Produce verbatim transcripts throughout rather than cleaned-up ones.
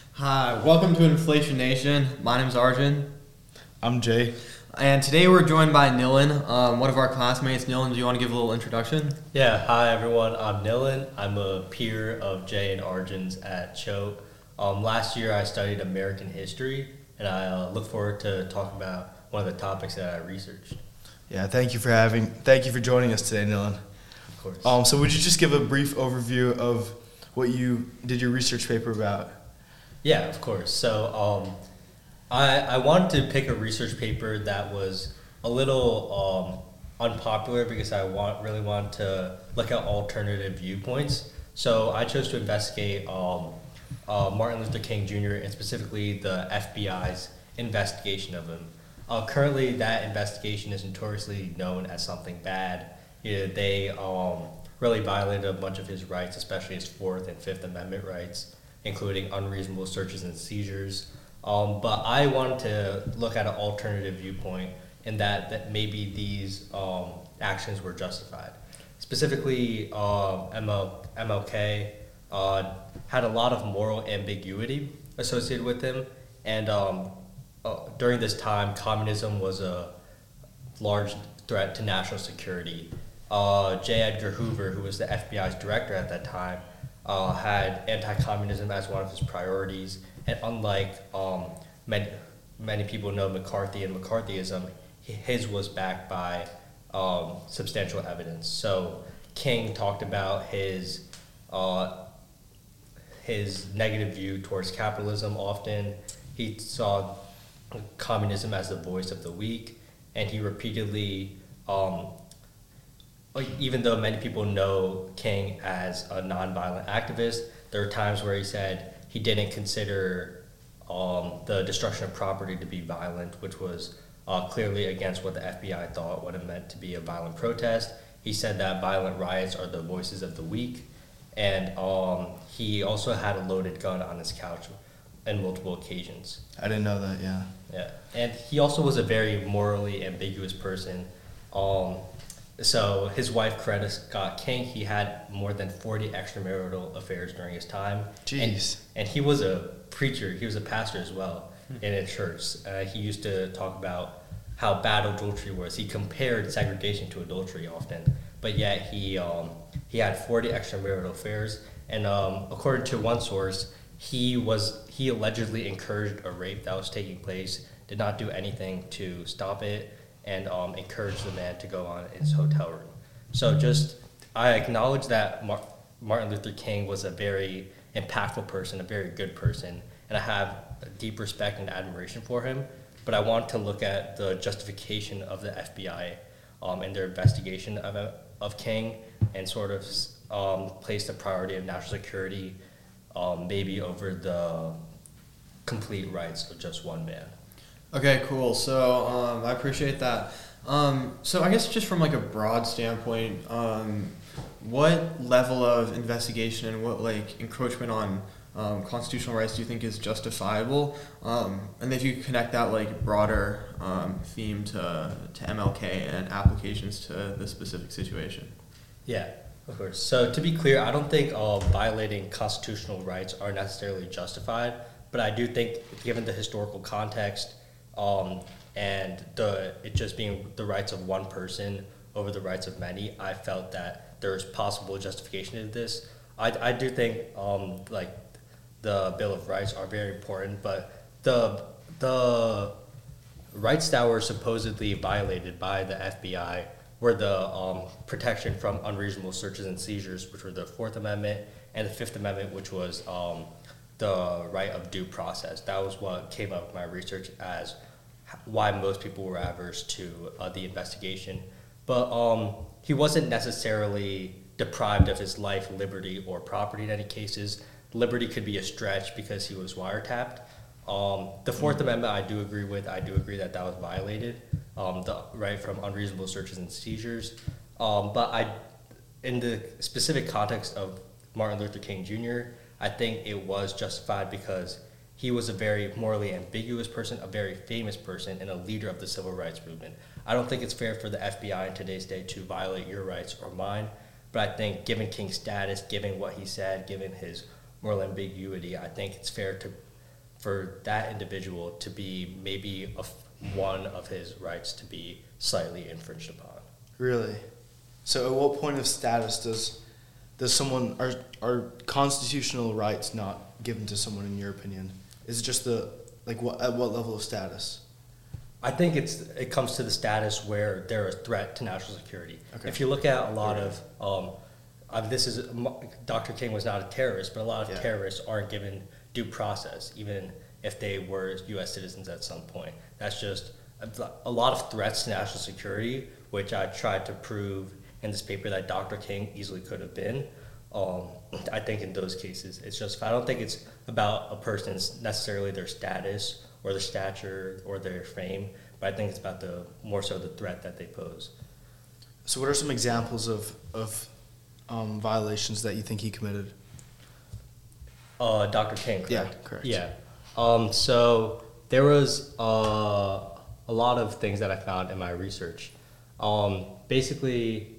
Hi, welcome to Inflation Nation. My name's Arjun, I'm Jay. and today we're joined by Nilan, um, one of our classmates. Nilan, do you want to give a little introduction? Yeah, hi everyone. I'm Nilan. I'm a peer of Jay and Arjun's at Choate. Um, last year I studied American history, and I uh, look forward to talking about one of the topics that I researched. Yeah, thank you for having, thank you for joining us today, Nilan. Of course. Um, so would you just give a brief overview of what you did your research paper about? Yeah, of course. So um, I I wanted to pick a research paper that was a little um, unpopular because I want really wanted to look at alternative viewpoints. So I chose to investigate um, uh, Martin Luther King Junior and specifically the F B I's investigation of him. Uh, currently, that investigation is notoriously known as something bad. You know, they um, really violated a bunch of his rights, especially his Fourth and Fifth Amendment rights, including unreasonable searches and seizures. Um, but I wanted to look at an alternative viewpoint in that, that maybe these um, actions were justified. Specifically, uh, M L, M L K uh, had a lot of moral ambiguity associated with him, and um, uh, during this time, communism was a large threat to national security. Uh, J. Edgar Hoover, who was the F B I's director at that time, uh, had anti-communism as one of his priorities, and unlike um, many, many people know McCarthy and McCarthyism, his was backed by um, substantial evidence. So King talked about his uh, his negative view towards capitalism often. He saw communism as the voice of the weak, and he repeatedly um, like, even though many people know King as a nonviolent activist, there are times where he said he didn't consider um, the destruction of property to be violent, which was uh, clearly against what the F B I thought what it meant to be a violent protest. He said that violent riots are the voices of the weak, and um, he also had a loaded gun on his couch on multiple occasions. I didn't know that, yeah. Yeah, and he also was a very morally ambiguous person. Um, So his wife, Coretta Scott King, he had more than forty extramarital affairs during his time. Jeez. And, and he was a preacher. He was a pastor as well in a church. Uh, he used to talk about how bad adultery was. He compared segregation to adultery often, but yet he um, he had forty extramarital affairs. And um, according to one source, he was he allegedly encouraged a rape that was taking place. Did not do anything to stop it, and um, encouraged the man to go on in his hotel room. So just, I acknowledge that Mar- Martin Luther King was a very impactful person, a very good person, and I have a deep respect and admiration for him, but I want to look at the justification of the F B I um, and their investigation of, of King, and sort of um, place the priority of national security um, maybe over the complete rights of just one man. Okay, cool. So um, I appreciate that. Um, so I guess just from like a broad standpoint, um, what level of investigation and what like encroachment on um, constitutional rights do you think is justifiable? Um, and if you could connect that like broader um, theme to to M L K and applications to the specific situation. Yeah, of course. So to be clear, I don't think uh, violating constitutional rights are necessarily justified, but I do think, given the historical context, Um, and the it just being the rights of one person over the rights of many, I felt that there is possible justification to this. I, I do think um, like the Bill of Rights are very important, but the the rights that were supposedly violated by the F B I were the um, protection from unreasonable searches and seizures, which were the Fourth Amendment, and the Fifth Amendment, which was um, the right of due process. That was what came up in my research as why most people were adverse to uh, the investigation. But um, he wasn't necessarily deprived of his life, liberty, or property in any cases. Liberty could be a stretch because he was wiretapped. Um, the Fourth mm-hmm. Amendment I do agree with. I do agree that that was violated, um, the right from unreasonable searches and seizures. Um, but I, in the specific context of Martin Luther King Junior, I think it was justified because he was a very morally ambiguous person, a very famous person, and a leader of the civil rights movement. I don't think it's fair for the F B I in today's day to violate your rights or mine, but I think given King's status, given what he said, given his moral ambiguity, I think it's fair to for that individual to be maybe a f one of his rights to be slightly infringed upon. Really? So at what point of status does does someone are are constitutional rights not given to someone in your opinion? Is it just the like what at what level of status? I think it's it comes to the status where they're a threat to national security. Okay. If you look at a lot of um, uh, this is Doctor King was not a terrorist, but a lot of Yeah. terrorists aren't given due process, even if they were U S citizens at some point. That's just a, a lot of threats to national security, which I tried to prove in this paper that Doctor King easily could have been. Um, I think in those cases, it's just, I don't think it's about a person's necessarily their status or their stature or their fame, but I think it's about the more so the threat that they pose. So what are some examples of of um, violations that you think he committed? Uh, Doctor King, correct? Yeah, correct. Yeah. Um, so there was uh, a lot of things that I found in my research. Um, basically,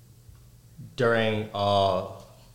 during uh,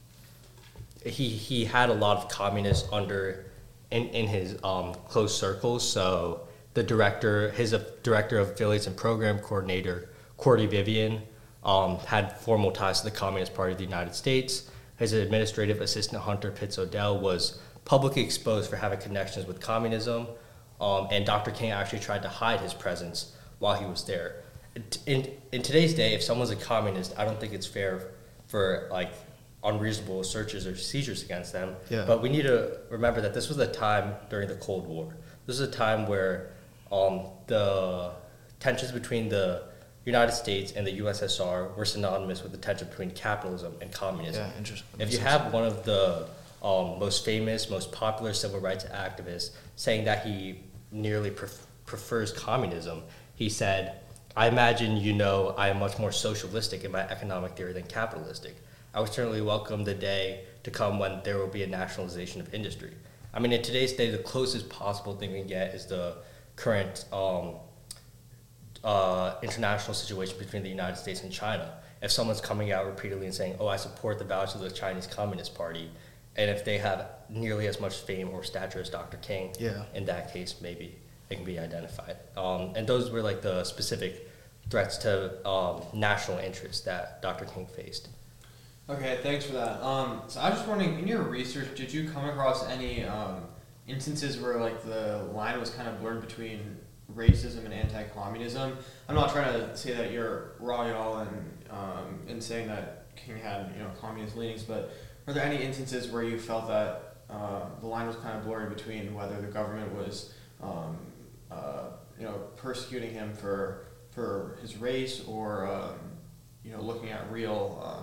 he he had a lot of communists under in in his um, close circles. So the director, his uh, director of affiliates and program coordinator, Cordy Vivian, um, had formal ties to the Communist Party of the United States. His administrative assistant, Hunter Pitts Odell, was publicly exposed for having connections with communism, um, and Doctor King actually tried to hide his presence while he was there. In, in today's day, if someone's a communist, I don't think it's fair for like unreasonable searches or seizures against them. Yeah. But we need to remember that this was a time during the Cold War. This is a time where um, the tensions between the United States and the U S S R were synonymous with the tension between capitalism and communism. Yeah, interesting. If you have one of the um, most famous, most popular civil rights activists saying that he nearly pref prefers communism, he said, "I imagine you know I am much more socialistic in my economic theory than capitalistic. I would certainly welcome the day to come when there will be a nationalization of industry." I mean, in today's day, the closest possible thing we can get is the current um, uh, international situation between the United States and China. If someone's coming out repeatedly and saying, "Oh, I support the values of the Chinese Communist Party," and if they have nearly as much fame or stature as Doctor King, Yeah. in that case, maybe it can be identified. Um, and those were like the specific threats to um, national interests that Doctor King faced. Okay, thanks for that. Um, so I was just wondering, in your research, did you come across any um, instances where like the line was kind of blurred between racism and anti-communism? I'm not trying to say that you're wrong at all in um, in saying that King had you know communist leanings, but are there any instances where you felt that uh, the line was kind of blurred between whether the government was um, uh, you know persecuting him for for his race or um, you know looking at real um,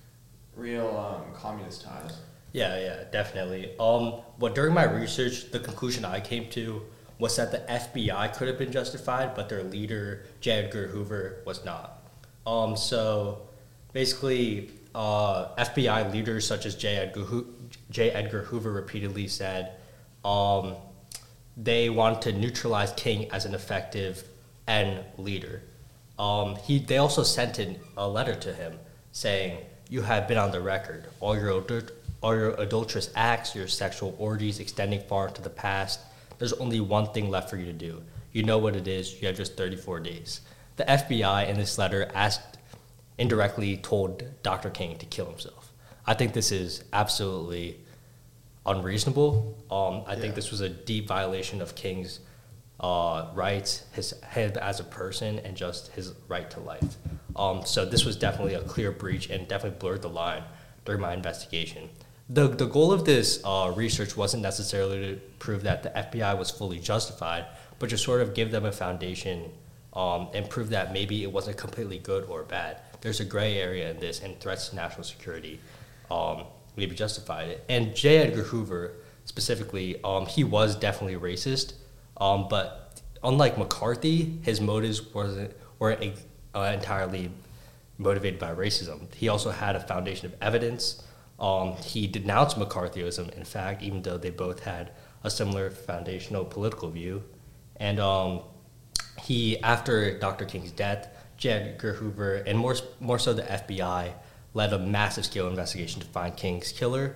real um, communist ties? Yeah, yeah, definitely. Um, but during my research, the conclusion I came to was that the F B I could have been justified, but their leader, J. Edgar Hoover, was not. Um, so basically, uh, F B I leaders such as J. Edgar, Ho J. Edgar Hoover repeatedly said um, they wanted to neutralize King as an effective end leader. Um, he, they also sent in a letter to him saying, "You have been on the record. All your, adul all your adulterous acts, your sexual orgies extending far into the past, there's only one thing left for you to do. You know what it is. You have just thirty-four days. The F B I in this letter asked, indirectly told Doctor King to kill himself. I think this is absolutely unreasonable. Um, I Yeah. think this was a deep violation of King's uh, rights, his him as a person, and just his right to life. Um, so this was definitely a clear breach and definitely blurred the line during my investigation. The, the goal of this uh, research wasn't necessarily to prove that the F B I was fully justified, but just sort of give them a foundation um, and prove that maybe it wasn't completely good or bad. There's a gray area in this, and threats to national security um, maybe justified it. And J. Edgar Hoover, specifically, um, he was definitely racist, um, but unlike McCarthy, his motives wasn't, weren't uh, entirely motivated by racism. He also had a foundation of evidence. Um, he denounced McCarthyism, in fact, even though they both had a similar foundational political view. And um, he, after Doctor King's death, J. Edgar Hoover, and more, more so the F B I, led a massive scale investigation to find King's killer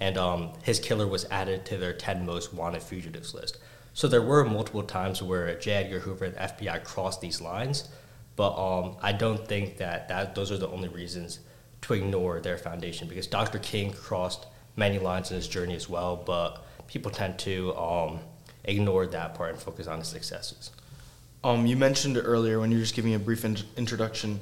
and um, his killer was added to their ten most wanted fugitives list. So there were multiple times where J. Edgar Hoover and the F B I crossed these lines, but um, I don't think that, that those are the only reasons to ignore their foundation, because Doctor King crossed many lines in his journey as well, but people tend to um, ignore that part and focus on his successes. Um, you mentioned earlier when you were just giving a brief in- introduction,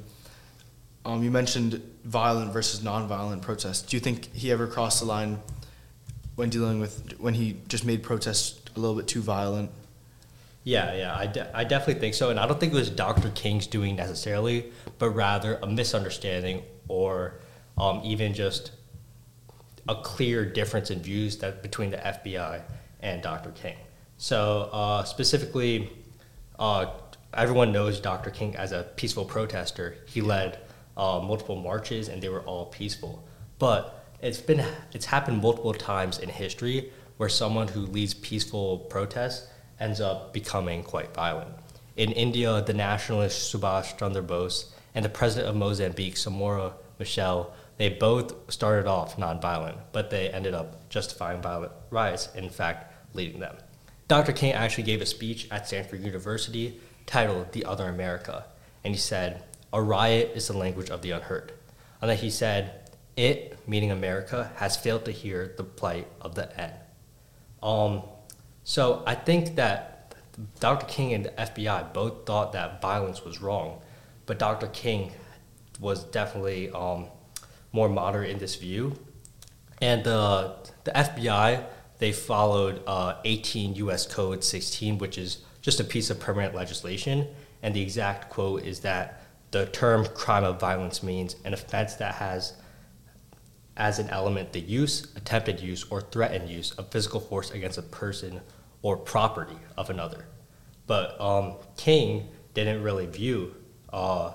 um, you mentioned violent versus nonviolent protests. Do you think he ever crossed the line when dealing with, when he just made protests a little bit too violent? Yeah, yeah, I, de- I definitely think so. And I don't think it was Doctor King's doing necessarily, but rather a misunderstanding or um, even just a clear difference in views that between the F B I and Doctor King. So uh, specifically, uh, everyone knows Doctor King as a peaceful protester. He led uh, multiple marches, and they were all peaceful. But it's been it's happened multiple times in history where someone who leads peaceful protests ends up becoming quite violent. In India, the nationalist Subhash Chandra Bose and the president of Mozambique, Samora Machel, they both started off nonviolent, but they ended up justifying violent riots, in fact, leading them. Doctor King actually gave a speech at Stanford University titled The Other America, and he said, "A riot is the language of the unheard." And then he said, "It," meaning America, "has failed to hear the plight of the N." Um, so I think that Doctor King and the F B I both thought that violence was wrong, but Doctor King was definitely um, more moderate in this view. And uh, the F B I, they followed uh, eighteen U S Code sixteen, which is just a piece of permanent legislation. And the exact quote is that the term crime of violence means an offense that has as an element the use, attempted use, or threatened use of physical force against a person or property of another. But um, King didn't really view uh,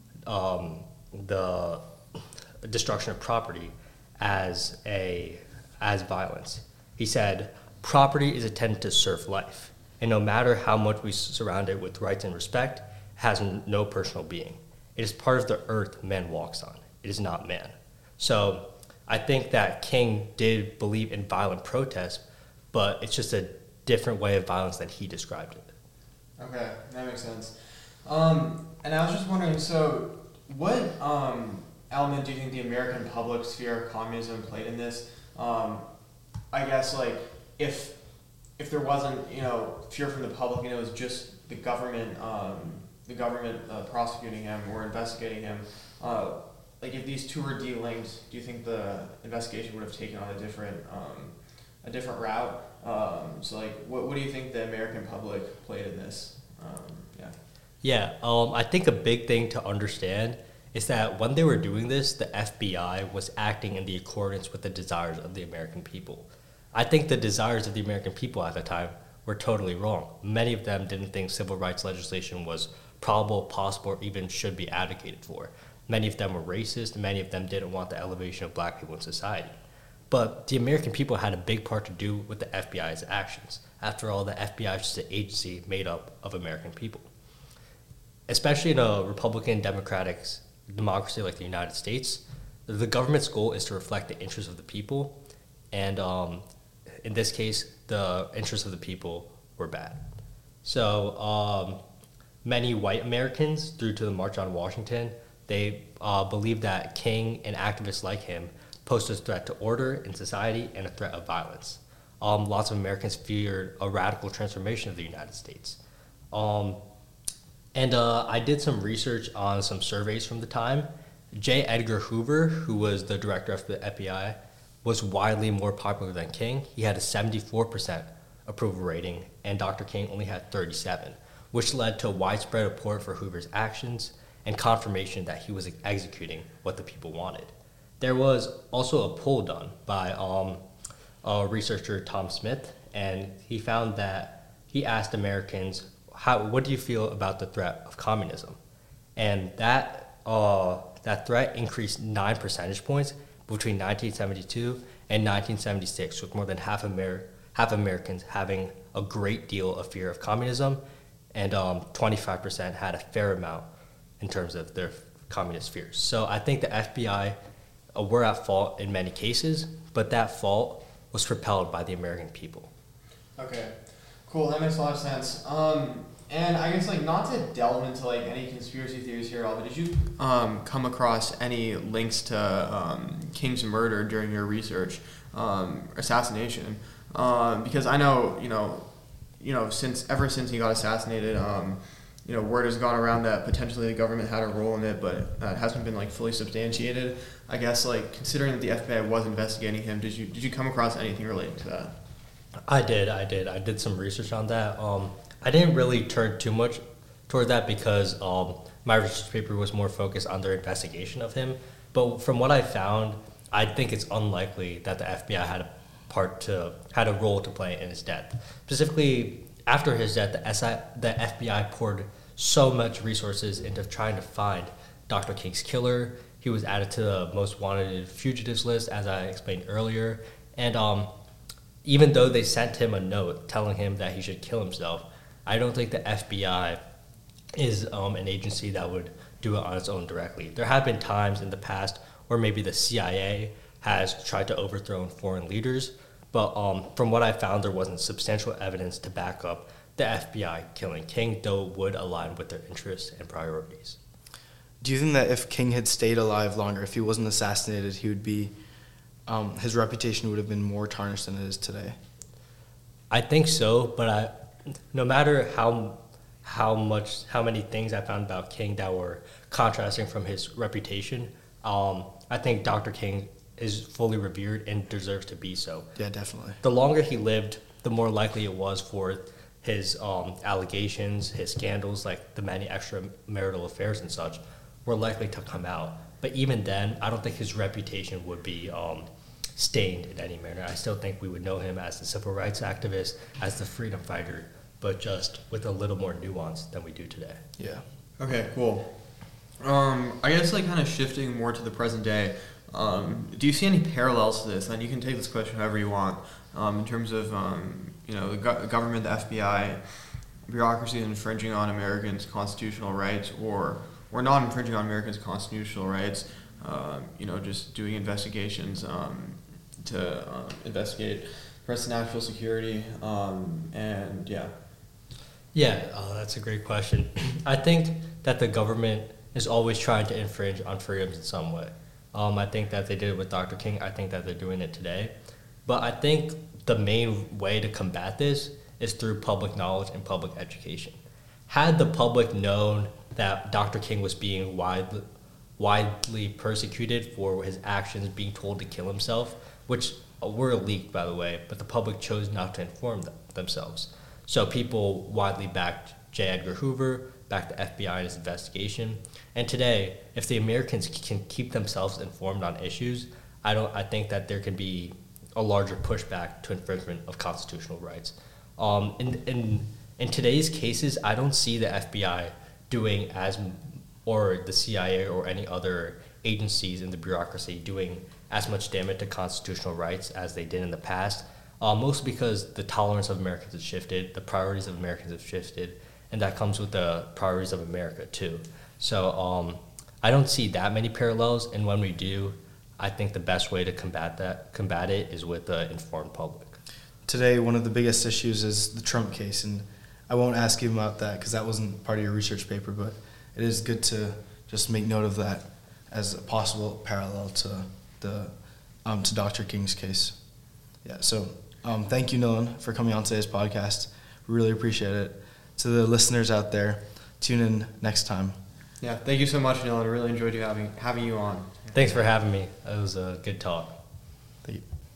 um, the destruction of property as a as violence. He said, "Property is intended to serve life, and no matter how much we surround it with rights and respect, it has n- no personal being. It is part of the earth man walks on. It is not man." So I think that King did believe in violent protest, but it's just a different way of violence than he described it. Okay, that makes sense. Um, and I was just wondering, so what um, element do you think the American public sphere of communism played in this? Um, I guess like if if there wasn't, you know, fear from the public and it was just the government, um, the government uh, prosecuting him or investigating him, uh, like if these two were de-linked, do you think the investigation would have taken on a different um, a different route? Um, so like, what what do you think the American public played in this? Um, yeah. Yeah, um, I think a big thing to understand is that when they were doing this, the F B I was acting in the accordance with the desires of the American people. I think the desires of the American people at the time were totally wrong. Many of them didn't think civil rights legislation was probable, possible, or even should be advocated for. Many of them were racist, and many of them didn't want the elevation of black people in society. But the American people had a big part to do with the F B I's actions. After all, the F B I is just an agency made up of American people. Especially in a Republican democratic democracy like the United States, the government's goal is to reflect the interests of the people, and um, in this case, the interests of the people were bad. So um, many white Americans, through to the March on Washington, they uh, believed that King and activists like him posed a threat to order in society and a threat of violence. Um, lots of Americans feared a radical transformation of the United States. Um, and uh, I did some research on some surveys from the time. J. Edgar Hoover, who was the director of the F B I, was widely more popular than King. He had a seventy-four percent approval rating, and Doctor King only had thirty-seven, which led to widespread support for Hoover's actions and confirmation that he was executing what the people wanted. There was also a poll done by um, a researcher, Tom Smith, and he found that he asked Americans, "How? What do you feel about the threat of communism?" And that uh, that threat increased nine percentage points between nineteen seventy-two and nineteen seventy-six, with more than half Amer- half Americans having a great deal of fear of communism, and um, twenty-five percent had a fair amount in terms of their communist fears. So I think the F B I uh, were at fault in many cases, but that fault was propelled by the American people. Okay, cool. That makes a lot of sense. Um, and I guess like not to delve into like any conspiracy theories here, at all, but did you um, come across any links to um, King's murder during your research, um, assassination? Um, because I know you know, you know, since ever since he got assassinated, um, you know, word has gone around that potentially the government had a role in it, but uh, it hasn't been like fully substantiated. I guess like considering that the F B I was investigating him, did you did you come across anything relating to that? I did, I did. I did some research on that. Um, I didn't really turn too much toward that because um, my research paper was more focused on their investigation of him. But from what I found, I think it's unlikely that the F B I had a part to had a role to play in his death. Specifically, after his death, the S I, the F B I poured so much resources into trying to find Doctor King's killer. He was added to the most wanted fugitives list, as I explained earlier, and um. Even though they sent him a note telling him that he should kill himself, I don't think the F B I is um, an agency that would do it on its own directly. There have been times in the past where maybe the C I A has tried to overthrow foreign leaders, but um, from what I found, there wasn't substantial evidence to back up the F B I killing King, though it would align with their interests and priorities. Do you think that if King had stayed alive longer, if he wasn't assassinated, he would be Um, his reputation would have been more tarnished than it is today? I think so, but I, no matter how how much how many things I found about King that were contrasting from his reputation, um, I think Doctor King is fully revered and deserves to be so. Yeah, definitely. The longer he lived, the more likely it was for his um, allegations, his scandals, like the many extramarital affairs and such, were likely to come out. But even then, I don't think his reputation would be um, stained in any manner. I still think we would know him as the civil rights activist, as the freedom fighter, but just with a little more nuance than we do today. Yeah. Okay, cool. Um, I guess like kind of shifting more to the present day, um, do you see any parallels to this? And you can take this question however you want, um, in terms of, um, you know, the go- government, the F B I, bureaucracy infringing on Americans' constitutional rights, or or not infringing on Americans' constitutional rights, um, you know, just doing investigations um, to um, investigate press national security, um, and yeah. Yeah, uh, that's a great question. I think that the government is always trying to infringe on freedoms in some way. Um, I think that they did it with Doctor King. I think that they're doing it today. But I think the main way to combat this is through public knowledge and public education. Had the public known that Doctor King was being widely, widely persecuted for his actions, being told to kill himself, which were leaked, by the way, but the public chose not to inform them, themselves. So people widely backed J. Edgar Hoover, backed the F B I in its investigation. And today, if the Americans can keep themselves informed on issues, I don't. I think that there can be a larger pushback to infringement of constitutional rights. Um, in in in today's cases, I don't see the F B I doing as, or the C I A or any other agencies in the bureaucracy doing as much damage to constitutional rights as they did in the past, uh, mostly because the tolerance of Americans has shifted, the priorities of Americans have shifted, and that comes with the priorities of America too. So um, I don't see that many parallels, and when we do, I think the best way to combat that, combat it is with the informed public. Today, one of the biggest issues is the Trump case, and I won't ask you about that because that wasn't part of your research paper, but it is good to just make note of that as a possible parallel to the um, to Doctor King's case. Yeah, so um, thank you, Nolan, for coming on today's podcast. We really appreciate it. To the listeners out there, tune in next time. Yeah, thank you so much, Neil. I really enjoyed you having having you on. Thanks for having me. It was a good talk. Thank you.